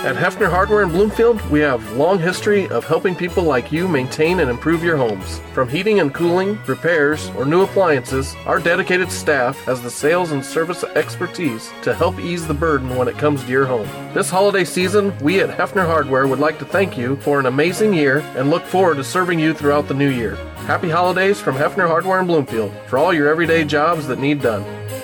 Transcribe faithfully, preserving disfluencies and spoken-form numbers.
At Hefner Hardware in Bloomfield, we have a long history of helping people like you maintain and improve your homes. From heating and cooling, repairs, or new appliances, our dedicated staff has the sales and service expertise to help ease the burden when it comes to your home. This holiday season, we at Hefner Hardware would like to thank you for an amazing year and look forward to serving you throughout the new year. Happy holidays from Hefner Hardware in Bloomfield for all your everyday jobs that need done.